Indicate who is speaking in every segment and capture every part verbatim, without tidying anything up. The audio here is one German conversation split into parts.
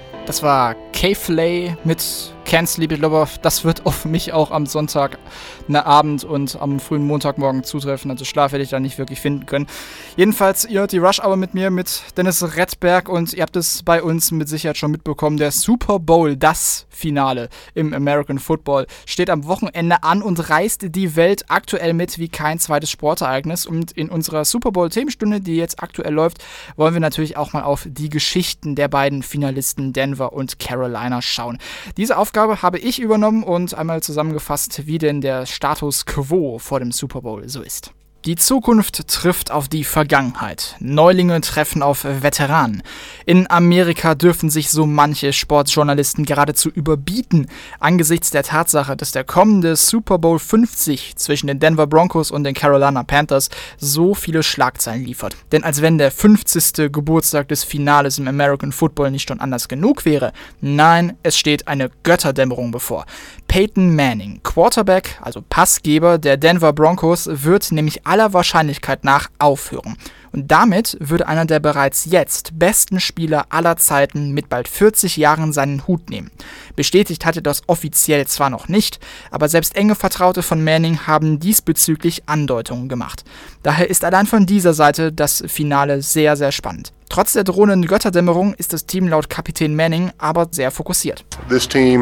Speaker 1: Das war K-Flay mit Can't Sleep It Lover. Das wird auf mich auch am Sonntag, ne Abend und am frühen Montagmorgen zutreffen. Also Schlaf werde ich da nicht wirklich finden können. Jedenfalls, ihr hört die Rush Hour mit mir, mit Dennis Redberg, und ihr habt es bei uns mit Sicherheit schon mitbekommen. Der Super Bowl, das Finale im American Football, steht am Wochenende an und reißt die Welt aktuell mit wie kein zweites Sportereignis. Und in unserer Super Bowl-Themenstunde, die jetzt aktuell läuft, wollen wir natürlich auch mal auf die Geschichten der beiden Finalisten Denver und Carolina schauen. Diese Aufgabe habe ich übernommen und einmal zusammengefasst, wie denn der Status quo vor dem Super Bowl so ist. Die Zukunft trifft auf die Vergangenheit. Neulinge treffen auf Veteranen. In Amerika dürfen sich so manche Sportjournalisten geradezu überbieten, angesichts der Tatsache, dass der kommende Super Bowl fünfzig zwischen den Denver Broncos und den Carolina Panthers so viele Schlagzeilen liefert. Denn als wenn der fünfzigste Geburtstag des Finales im American Football nicht schon anders genug wäre, nein, es steht eine Götterdämmerung bevor. Peyton Manning, Quarterback, also Passgeber der Denver Broncos, wird nämlich aller Wahrscheinlichkeit nach aufhören. Und damit würde einer der bereits jetzt besten Spieler aller Zeiten mit bald vierzig Jahren seinen Hut nehmen. Bestätigt hatte das offiziell zwar noch nicht, aber selbst enge Vertraute von Manning haben diesbezüglich Andeutungen gemacht. Daher ist allein von dieser Seite das Finale sehr, sehr spannend. Trotz der drohenden Götterdämmerung ist das Team laut Kapitän Manning aber sehr fokussiert.
Speaker 2: Dieses Team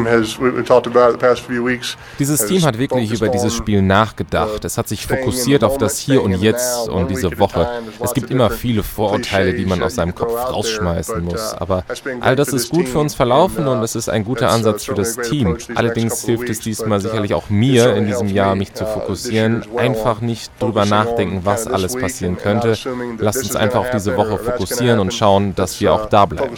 Speaker 2: hat wirklich über dieses Spiel nachgedacht. Es hat sich fokussiert auf das Hier und Jetzt und diese Woche. Es gibt immer viele Vorurteile, die man aus seinem Kopf rausschmeißen muss. Aber all das ist gut für uns verlaufen und es ist ein guter Ansatz für das Team. Allerdings hilft es diesmal sicherlich auch mir in diesem Jahr, mich zu fokussieren. Einfach nicht drüber nachdenken, was alles passieren könnte. Lasst uns einfach auf diese Woche fokussieren und schauen, dass wir auch da bleiben.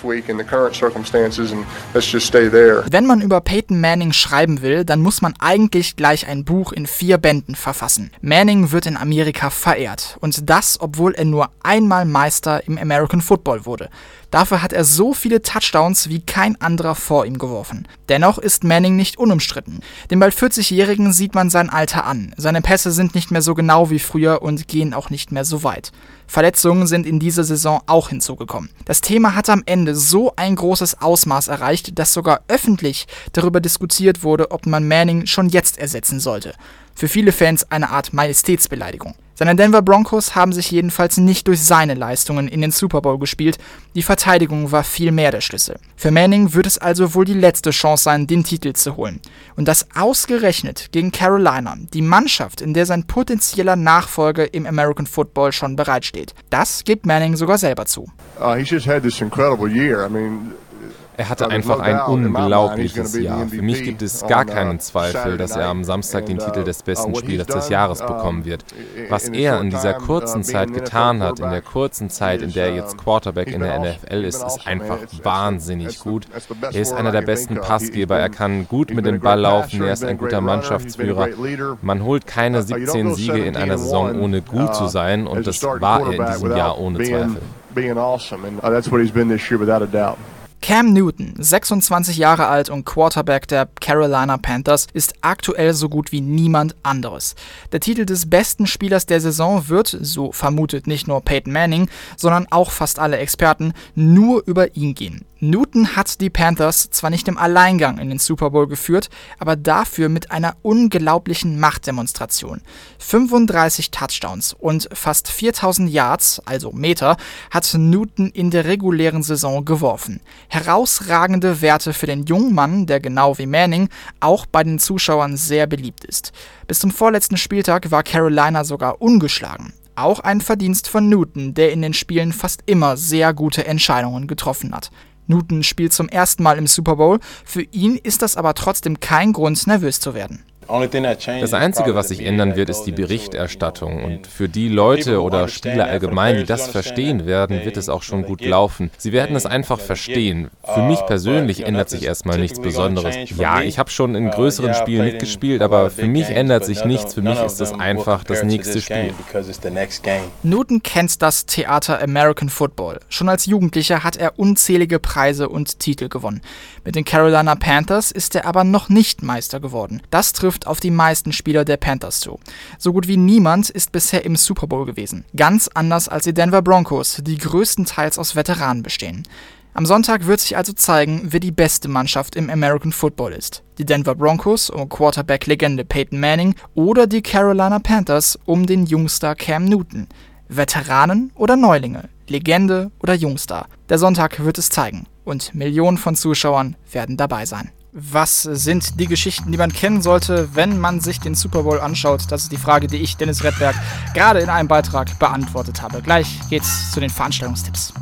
Speaker 1: Wenn man über Peyton Manning schreiben will, dann muss man eigentlich gleich ein Buch in vier Bänden verfassen. Manning wird in Amerika verehrt. Und das, obwohl er nur einmal Meister im American Football wurde. Dafür hat er so viele Touchdowns wie kein anderer vor ihm geworfen. Dennoch ist Manning nicht unumstritten. Dem bald vierzigjährigen sieht man sein Alter an. Seine Pässe sind nicht mehr so genau wie früher und gehen auch nicht mehr so weit. Verletzungen sind in dieser Saison auch hinzugekommen. Das Thema hat am Ende so ein großes Ausmaß erreicht, dass sogar öffentlich darüber diskutiert wurde, ob man Manning schon jetzt ersetzen sollte. Für viele Fans eine Art Majestätsbeleidigung. Seine Denver Broncos haben sich jedenfalls nicht durch seine Leistungen in den Super Bowl gespielt. Die Verteidigung war viel mehr der Schlüssel. Für Manning wird es also wohl die letzte Chance sein, den Titel zu holen. Und das ausgerechnet gegen Carolina, die Mannschaft, in der sein potenzieller Nachfolger im American Football schon bereitsteht. Das gibt Manning sogar selber zu.
Speaker 2: Uh, he's just had this incredible year. I mean,
Speaker 3: Er hatte einfach ein unglaubliches Jahr. Für mich gibt es gar keinen Zweifel, dass er am Samstag den Titel des besten Spielers des Jahres bekommen wird. Was er in dieser kurzen Zeit getan hat, in der kurzen Zeit, in der er jetzt Quarterback in der N F L ist, ist einfach wahnsinnig gut. Er ist einer der besten Passgeber, er kann gut mit dem Ball laufen, er ist ein guter Mannschaftsführer. Man holt keine siebzehn Siege in einer Saison, ohne gut zu sein, und das war er in diesem Jahr ohne Zweifel.
Speaker 1: Cam Newton, sechsundzwanzig Jahre alt und Quarterback der Carolina Panthers, ist aktuell so gut wie niemand anderes. Der Titel des besten Spielers der Saison wird, so vermutet nicht nur Peyton Manning, sondern auch fast alle Experten, nur über ihn gehen. Newton hat die Panthers zwar nicht im Alleingang in den Super Bowl geführt, aber dafür mit einer unglaublichen Machtdemonstration. fünfunddreißig Touchdowns und fast viertausend Yards, also Meter, hat Newton in der regulären Saison geworfen. Herausragende Werte für den jungen Mann, der genau wie Manning auch bei den Zuschauern sehr beliebt ist. Bis zum vorletzten Spieltag war Carolina sogar ungeschlagen. Auch ein Verdienst von Newton, der in den Spielen fast immer sehr gute Entscheidungen getroffen hat. Newton spielt zum ersten Mal im Super Bowl, für ihn ist das aber trotzdem kein Grund, nervös zu werden.
Speaker 3: Das Einzige, was sich ändern wird, ist die Berichterstattung. Und für die Leute oder Spieler allgemein, die das verstehen werden, wird es auch schon gut laufen. Sie werden es einfach verstehen. Für mich persönlich ändert sich erstmal nichts Besonderes. Ja, ich habe schon in größeren Spielen mitgespielt, aber für mich ändert sich nichts. Für mich ist es einfach das nächste Spiel.
Speaker 1: Newton kennt das Theater American Football. Schon als Jugendlicher hat er unzählige Preise und Titel gewonnen. Mit den Carolina Panthers ist er aber noch nicht Meister geworden. Das trifft auf die meisten Spieler der Panthers zu. So gut wie niemand ist bisher im Super Bowl gewesen. Ganz anders als die Denver Broncos, die größtenteils aus Veteranen bestehen. Am Sonntag wird sich also zeigen, wer die beste Mannschaft im American Football ist. Die Denver Broncos um Quarterback-Legende Peyton Manning oder die Carolina Panthers um den Jungstar Cam Newton. Veteranen oder Neulinge, Legende oder Jungstar. Der Sonntag wird es zeigen und Millionen von Zuschauern werden dabei sein. Was sind die Geschichten, die man kennen sollte, wenn man sich den Super Bowl anschaut? Das ist die Frage, die ich, Dennis Redberg, gerade in einem Beitrag beantwortet habe. Gleich geht's zu den Veranstaltungstipps.